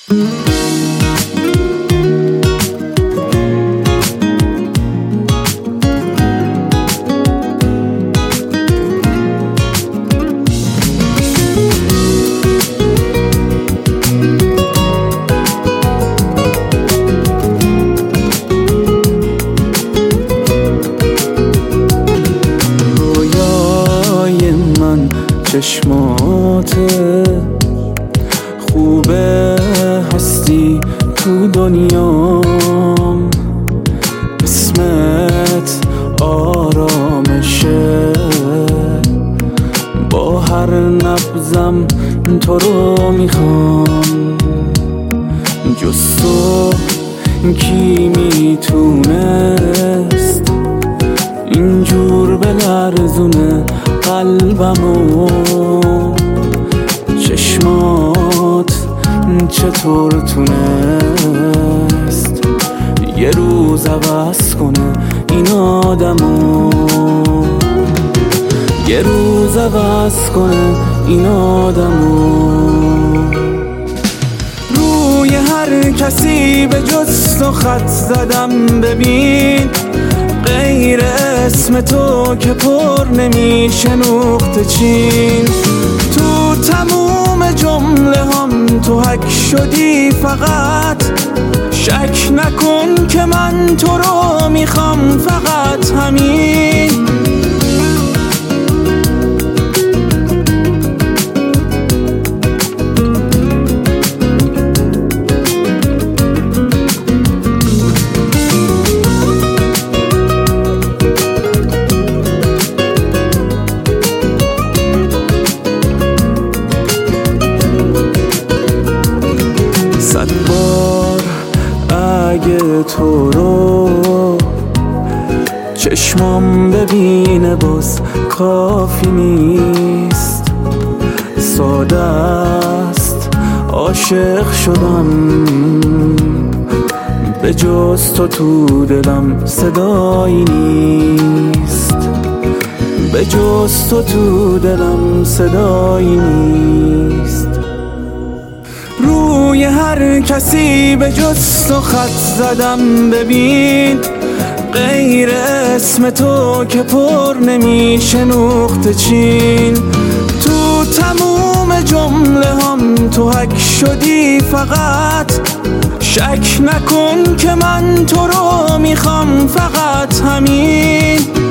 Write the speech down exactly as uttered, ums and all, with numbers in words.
چشماته خوبه هستی تو دنیام، اسمت آرامشه، با هر نبضم تو رو میخوام. جز تو کی میتونست اینجور بلرزونه قلبمو؟ چشمات چطور تونست یه روز عوض کنه این آدمو؟ یه روز عوض کنه این آدمو. روی هر کسی به جز تو خط زدم، ببین غیر اسم تو که پر نمیشه نقطه چین. تو تموم جمله هم تو حک شدی، فقط شک نکن که من تو رو میخوام، فقط همین. صد بار اگه تو رو چشمام ببینه باز کافی نیست. ساده است عاشق شدم، به جز تو تو دلم صدایی نیست. به جز تو تو دلم صدایی نیست. روی هر کسی به جز تو خط زدم، ببین غیر اسم تو که پر نمیشه نقطه چین. تو تموم جمله هم تو حک شدی، فقط شک نکن که من تو رو میخوام، فقط همین.